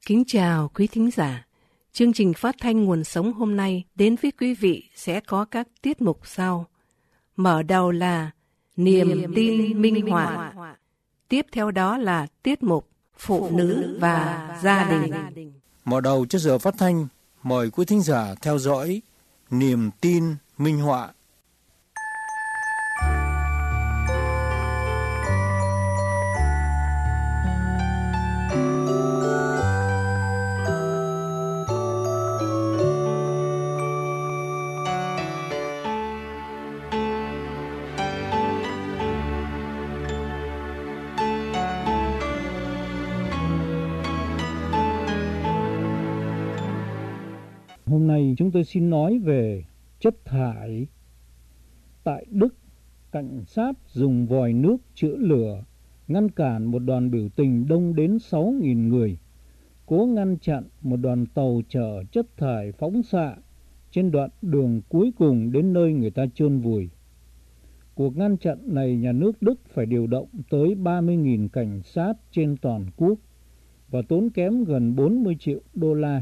Kính chào quý thính giả. Chương trình phát thanh Nguồn Sống hôm nay đến với quý vị sẽ có các tiết mục sau. Mở đầu là Niềm tin minh họa. Tiếp theo đó là tiết mục Phụ nữ và gia đình. Mở đầu cho giờ phát thanh, mời quý thính giả theo dõi Niềm tin minh họa. Hôm nay chúng tôi xin nói về chất thải. Tại Đức, cảnh sát dùng vòi nước chữa lửa, ngăn cản một đoàn biểu tình đông đến 6.000 người, cố ngăn chặn một đoàn tàu chở chất thải phóng xạ trên đoạn đường cuối cùng đến nơi người ta chôn vùi. Cuộc ngăn chặn này nhà nước Đức phải điều động tới 30.000 cảnh sát trên toàn quốc và tốn kém gần 40 triệu đô la.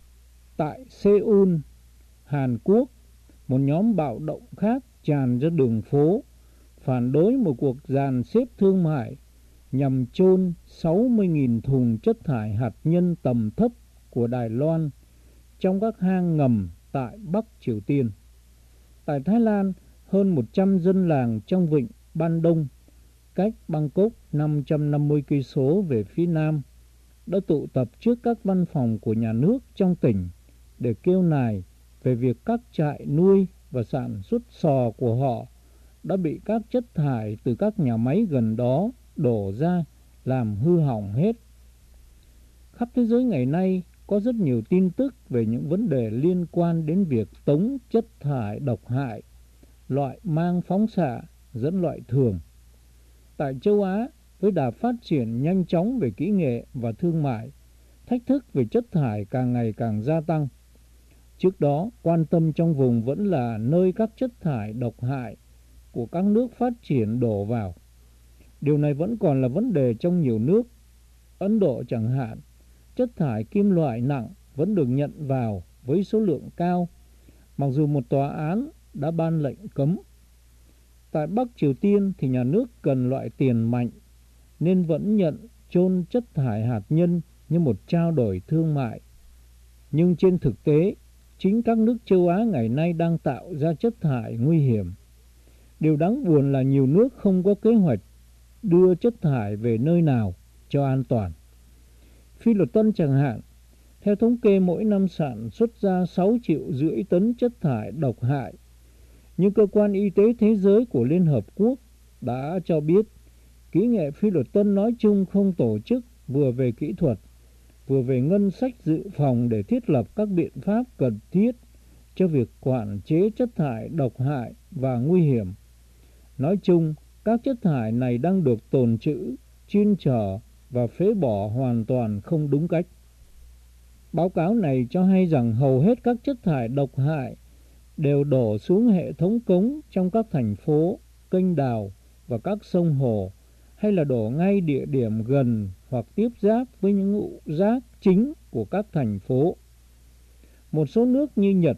Tại Seoul, Hàn Quốc, một nhóm bạo động khác tràn ra đường phố phản đối một cuộc dàn xếp thương mại nhằm chôn 60.000 thùng chất thải hạt nhân tầm thấp của Đài Loan trong các hang ngầm tại Bắc Triều Tiên. Tại Thái Lan, hơn 100 dân làng trong vịnh Ban Đông, cách Bangkok 550 cây số về phía nam, đã tụ tập trước các văn phòng của nhà nước trong tỉnh để kêu nài về việc các trại nuôi và sản xuất sò của họ đã bị các chất thải từ các nhà máy gần đó đổ ra làm hư hỏng hết. Khắp thế giới ngày nay có rất nhiều tin tức về những vấn đề liên quan đến việc tống chất thải độc hại, loại mang phóng xạ dẫn loại thường. Tại châu Á, với đà phát triển nhanh chóng về kỹ nghệ và thương mại, thách thức về chất thải càng ngày càng gia tăng. Trước đó, quan tâm trong vùng vẫn là nơi các chất thải độc hại của các nước phát triển đổ vào. Điều này vẫn còn là vấn đề trong nhiều nước. Ấn Độ chẳng hạn, chất thải kim loại nặng vẫn được nhận vào với số lượng cao, mặc dù một tòa án đã ban lệnh cấm. Tại Bắc Triều Tiên thì nhà nước cần loại tiền mạnh, nên vẫn nhận chôn chất thải hạt nhân như một trao đổi thương mại. Nhưng trên thực tế, chính các nước châu Á ngày nay đang tạo ra chất thải nguy hiểm. Điều đáng buồn là nhiều nước không có kế hoạch đưa chất thải về nơi nào cho an toàn. Phi luật Tân chẳng hạn, theo thống kê mỗi năm sản xuất ra 6,5 triệu tấn chất thải độc hại. Nhưng Cơ quan Y tế Thế giới của Liên Hợp Quốc đã cho biết kỹ nghệ phi luật Tân nói chung không tổ chức vừa về kỹ thuật, vừa về ngân sách dự phòng để thiết lập các biện pháp cần thiết cho việc quản chế chất thải độc hại và nguy hiểm. Nói chung, các chất thải này đang được tồn trữ, chuyên chở và phế bỏ hoàn toàn không đúng cách. Báo cáo này cho hay rằng hầu hết các chất thải độc hại đều đổ xuống hệ thống cống trong các thành phố, kênh đào và các sông hồ, hay là đổ ngay địa điểm gần hoặc tiếp giáp với những ngũ rác chính của các thành phố. Một số nước như Nhật,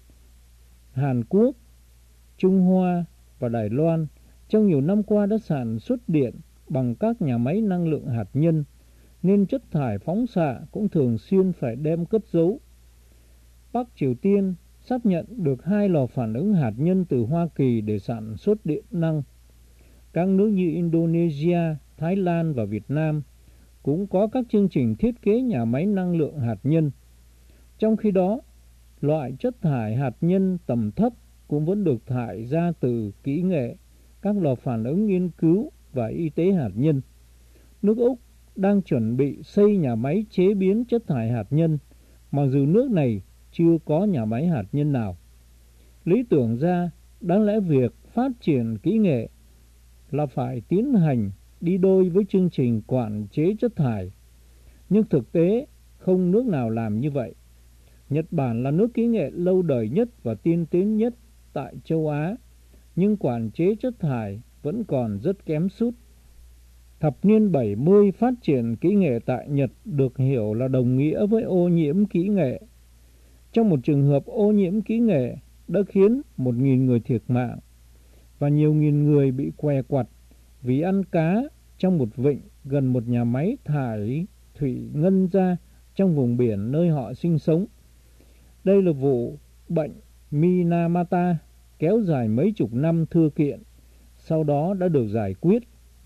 Hàn Quốc, Trung Hoa và Đài Loan trong nhiều năm qua đã sản xuất điện bằng các nhà máy năng lượng hạt nhân, nên chất thải phóng xạ cũng thường xuyên phải đem cất giấu. Bắc Triều Tiên xác nhận được 2 lò phản ứng hạt nhân từ Hoa Kỳ để sản xuất điện năng. Các nước như Indonesia, Thái Lan và Việt Nam cũng có các chương trình thiết kế nhà máy năng lượng hạt nhân. Trong khi đó, loại chất thải hạt nhân tầm thấp cũng vẫn được thải ra từ kỹ nghệ, các lò phản ứng nghiên cứu và y tế hạt nhân. Nước Úc đang chuẩn bị xây nhà máy chế biến chất thải hạt nhân, mặc dù nước này chưa có nhà máy hạt nhân nào. Lý tưởng ra, đáng lẽ việc phát triển kỹ nghệ là phải tiến hành đi đôi với chương trình quản chế chất thải. Nhưng thực tế, không nước nào làm như vậy. Nhật Bản là nước kỹ nghệ lâu đời nhất và tiên tiến nhất tại châu Á, nhưng quản chế chất thải vẫn còn rất kém sút. Thập niên 70 phát triển kỹ nghệ tại Nhật được hiểu là đồng nghĩa với ô nhiễm kỹ nghệ. Trong một trường hợp ô nhiễm kỹ nghệ đã khiến 1.000 người thiệt mạng và nhiều nghìn người bị què quặt vì ăn cá trong một vịnh gần một nhà máy thải thủy ngân ra trong vùng biển nơi họ sinh sống. Đây là vụ bệnh Minamata kéo dài mấy chục năm thưa kiện, sau đó đã được giải quyết.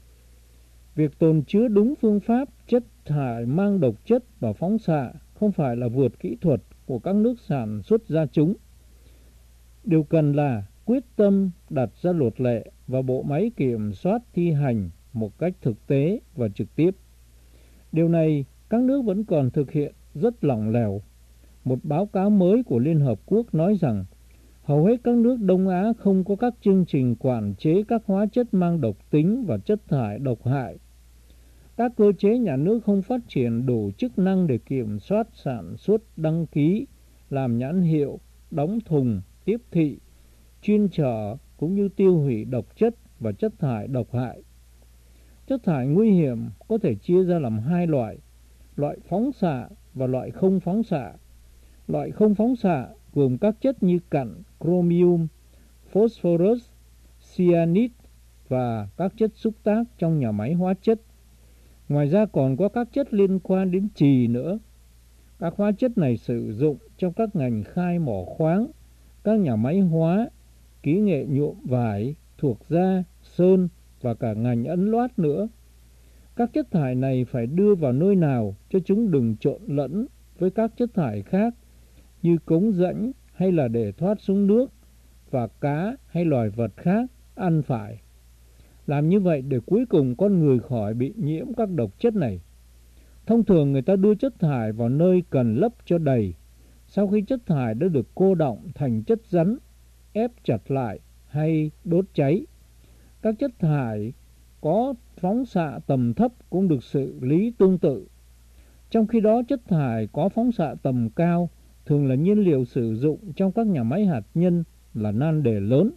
Việc tồn chứa đúng phương pháp chất thải mang độc chất và phóng xạ không phải là vượt kỹ thuật của các nước sản xuất ra chúng. Điều cần là quyết tâm đặt ra luật lệ và bộ máy kiểm soát thi hành một cách thực tế và trực tiếp. Điều này các nước vẫn còn thực hiện rất lỏng lẻo. Một báo cáo mới của Liên Hợp Quốc nói rằng hầu hết các nước Đông Á không có các chương trình quản chế các hóa chất mang độc tính và chất thải độc hại. Các cơ chế nhà nước không phát triển đủ chức năng để kiểm soát sản xuất, đăng ký, làm nhãn hiệu, đóng thùng, tiếp thị, chuyên chở cũng như tiêu hủy độc chất và chất thải độc hại. Chất thải nguy hiểm có thể chia ra làm hai loại, loại phóng xạ và loại không phóng xạ. Loại không phóng xạ gồm các chất như cặn, chromium, phosphorus, cyanide và các chất xúc tác trong nhà máy hóa chất. Ngoài ra còn có các chất liên quan đến chì nữa. Các hóa chất này sử dụng trong các ngành khai mỏ khoáng, các nhà máy hóa, kỹ nghệ nhuộm vải, thuộc da, sơn và cả ngành ấn loát nữa. Các chất thải này phải đưa vào nơi nào cho chúng đừng trộn lẫn với các chất thải khác như cống rãnh hay là để thoát xuống nước và cá hay loài vật khác ăn phải. Làm như vậy để cuối cùng con người khỏi bị nhiễm các độc chất này. Thông thường người ta đưa chất thải vào nơi cần lấp cho đầy. Sau khi chất thải đã được cô đọng thành chất rắn, ép chặt lại hay đốt cháy. Các chất thải có phóng xạ tầm thấp cũng được xử lý tương tự. Trong khi đó chất thải có phóng xạ tầm cao thường là nhiên liệu sử dụng trong các nhà máy hạt nhân là nan đề lớn.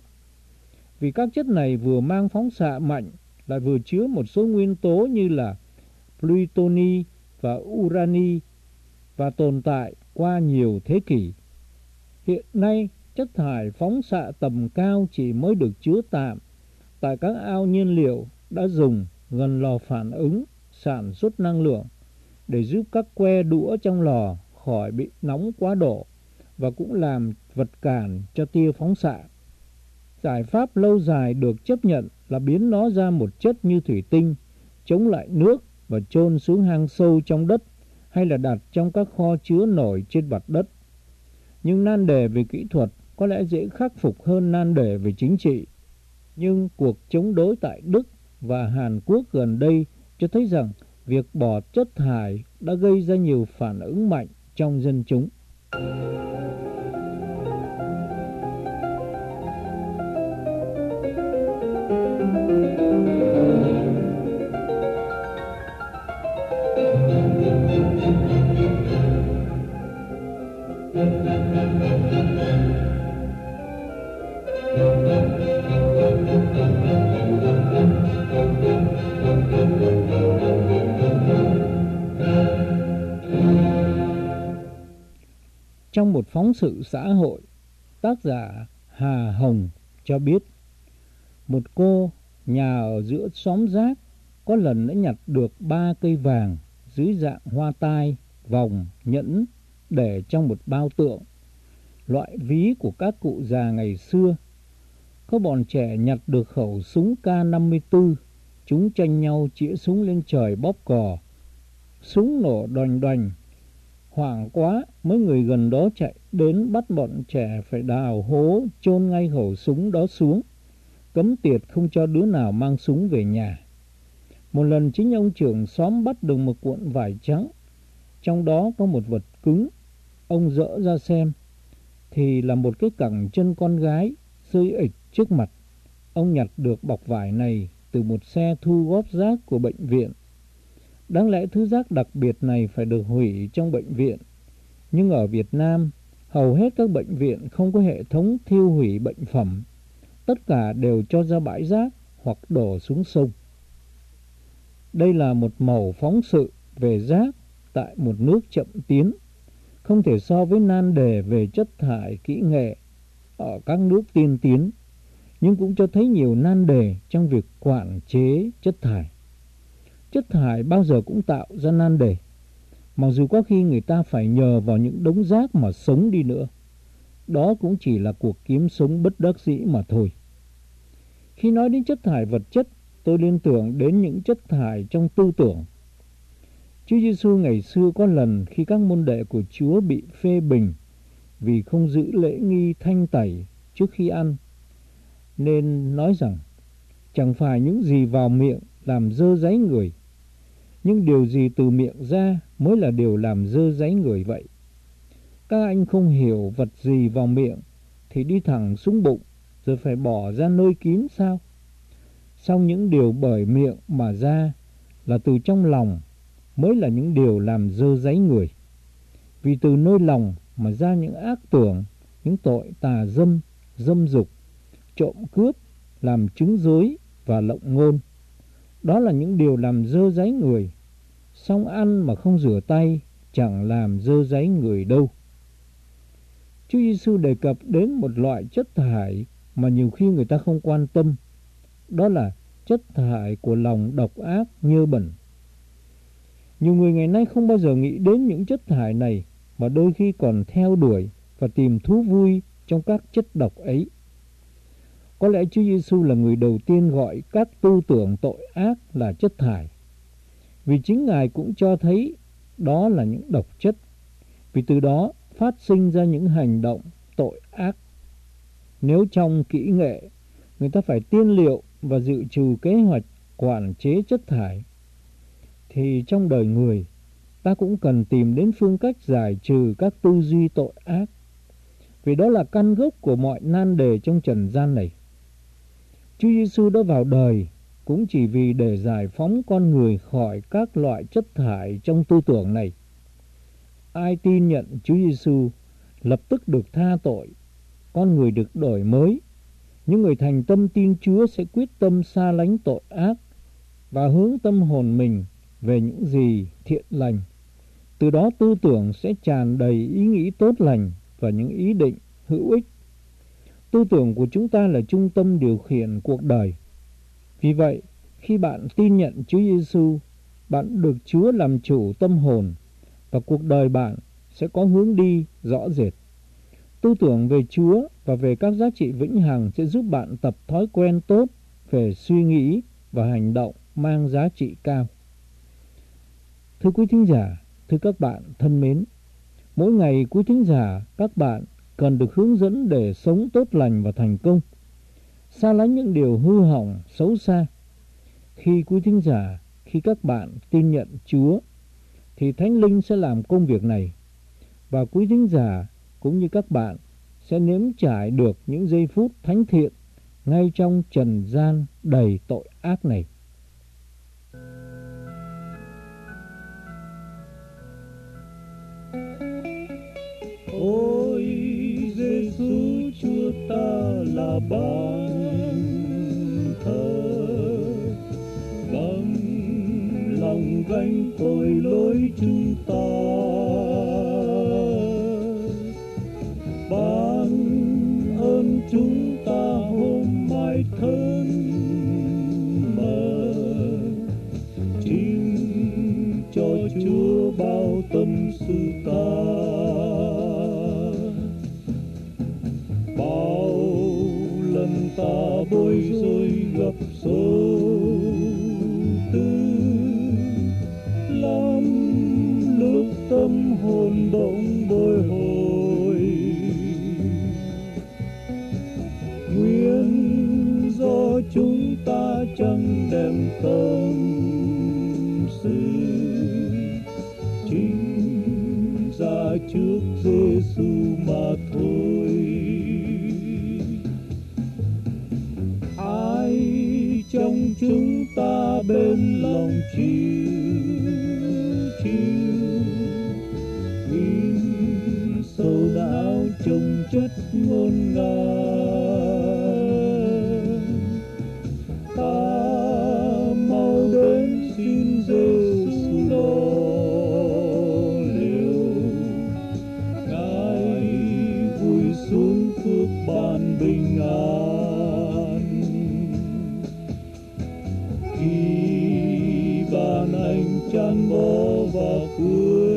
Vì các chất này vừa mang phóng xạ mạnh lại vừa chứa một số nguyên tố như là plutoni và urani và tồn tại qua nhiều thế kỷ. Hiện nay, chất thải phóng xạ tầm cao chỉ mới được chứa tạm tại các ao nhiên liệu đã dùng gần lò phản ứng sản xuất năng lượng để giúp các que đũa trong lò khỏi bị nóng quá độ và cũng làm vật cản cho tia phóng xạ. Giải pháp lâu dài được chấp nhận là biến nó ra một chất như thủy tinh, chống lại nước và chôn xuống hang sâu trong đất hay là đặt trong các kho chứa nổi trên mặt đất. Nhưng nan đề về kỹ thuật có lẽ dễ khắc phục hơn nan đề về chính trị. Nhưng cuộc chống đối tại Đức và Hàn Quốc gần đây cho thấy rằng việc bỏ chất thải đã gây ra nhiều phản ứng mạnh trong dân chúng. Trong một phóng sự xã hội, tác giả Hà Hồng cho biết một cô nhà ở giữa xóm rác có lần đã nhặt được 3 cây vàng dưới dạng hoa tai, vòng, nhẫn để trong một bao tượng, loại ví của các cụ già ngày xưa. Có bọn trẻ nhặt được khẩu súng K54, chúng tranh nhau chĩa súng lên trời bóp cò. Súng nổ đoành đoành. Hoảng quá, mấy người gần đó chạy đến bắt bọn trẻ phải đào hố chôn ngay khẩu súng đó xuống, cấm tiệt không cho đứa nào mang súng về nhà. Một lần chính ông trưởng xóm bắt được một cuộn vải trắng, trong đó có một vật cứng. Ông dỡ ra xem thì là một cái cẳng chân con gái rơi ịch trước mặt. Ông nhặt được bọc vải này từ một xe thu góp rác của bệnh viện. Đáng lẽ thứ rác đặc biệt này phải được hủy trong bệnh viện, nhưng ở Việt Nam hầu hết các bệnh viện không có hệ thống thiêu hủy bệnh phẩm. Tất cả đều cho ra bãi rác hoặc đổ xuống sông. Đây là một mẩu phóng sự về rác tại một nước chậm tiến, không thể so với nan đề về chất thải kỹ nghệ ở các nước tiên tiến, nhưng cũng cho thấy nhiều nan đề trong việc quản chế chất thải. Chất thải bao giờ cũng tạo ra nan đề, mặc dù có khi người ta phải nhờ vào những đống rác mà sống đi nữa. Đó cũng chỉ là cuộc kiếm sống bất đắc dĩ mà thôi. Khi nói đến chất thải vật chất, tôi liên tưởng đến những chất thải trong tư tưởng. Chúa Giêsu ngày xưa có lần khi các môn đệ của Chúa bị phê bình vì không giữ lễ nghi thanh tẩy trước khi ăn, nên nói rằng chẳng phải những gì vào miệng làm dơ dáy người, nhưng điều gì từ miệng ra mới là điều làm dơ dáy người vậy. Các anh không hiểu vật gì vào miệng thì đi thẳng xuống bụng rồi phải bỏ ra nơi kín sao? Song những điều bởi miệng mà ra là từ trong lòng mới là những điều làm dơ dáy người. Vì từ nơi lòng mà ra những ác tưởng, những tội tà dâm, dâm dục, trộm cướp, làm chứng dối và lộng ngôn. Đó là những điều làm dơ dáy người. Song ăn mà không rửa tay chẳng làm dơ dáy người đâu. Chúa Giêsu đề cập đến một loại chất thải mà nhiều khi người ta không quan tâm. Đó là chất thải của lòng độc ác nhơ bẩn. Nhiều người ngày nay không bao giờ nghĩ đến những chất thải này, mà đôi khi còn theo đuổi và tìm thú vui trong các chất độc ấy. Có lẽ Chúa Giêsu là người đầu tiên gọi các tư tưởng tội ác là chất thải, vì chính Ngài cũng cho thấy đó là những độc chất, vì từ đó phát sinh ra những hành động tội ác. Nếu trong kỹ nghệ người ta phải tiên liệu và dự trù kế hoạch quản chế chất thải, thì trong đời người ta cũng cần tìm đến phương cách giải trừ các tư duy tội ác, vì đó là căn gốc của mọi nan đề trong trần gian này. Chúa Giêsu đã vào đời cũng chỉ vì để giải phóng con người khỏi các loại chất thải trong tư tưởng này. Ai tin nhận Chúa Giêsu lập tức được tha tội, con người được đổi mới. Những người thành tâm tin Chúa sẽ quyết tâm xa lánh tội ác và hướng tâm hồn mình về những gì thiện lành. Từ đó tư tưởng sẽ tràn đầy ý nghĩ tốt lành và những ý định hữu ích. Tư tưởng của chúng ta là trung tâm điều khiển cuộc đời. Vì vậy, khi bạn tin nhận Chúa Giêsu, bạn được Chúa làm chủ tâm hồn và cuộc đời bạn sẽ có hướng đi rõ rệt. Tư tưởng về Chúa và về các giá trị vĩnh hằng sẽ giúp bạn tập thói quen tốt về suy nghĩ và hành động mang giá trị cao. Thưa quý thính giả, thưa các bạn thân mến, mỗi ngày quý thính giả, các bạn cần được hướng dẫn để sống tốt lành và thành công, xa lánh những điều hư hỏng, xấu xa. Khi quý thính giả, khi các bạn tin nhận Chúa, thì Thánh Linh sẽ làm công việc này, và quý thính giả cũng như các bạn sẽ nếm trải được những giây phút thánh thiện ngay trong trần gian đầy tội ác này. Ôi Giêsu Chúa ta là ban thờ, bằng lòng gánh tội lỗi chúng ta, ban ơn chúng ta hôm mai thân mơ, chính cho Chúa bao tâm sự ta. Ta bối rối gặp số tư lắm, lúc tâm hồn bỗng bồi hồi. Nguyên do chúng ta chẳng đem tâm sự chính ra trước Giêsu mà thôi. Trong chúng ta bên lòng chiêu in sầu não chồng chất ngôn ngàn, ta mau đến xin hành tràn bó và cuối